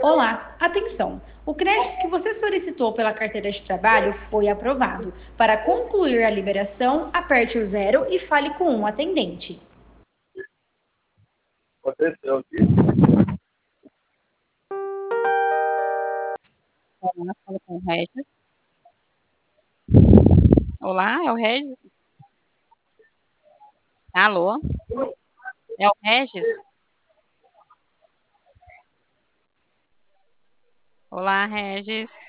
Olá, atenção! O crédito que você solicitou pela carteira de trabalho foi aprovado. Para concluir a liberação, aperte o zero e fale com um atendente. Aconteceu aqui. Olá, fala com o Regis. Olá, é o Regis? Alô? É o Regis? Olá, Regis.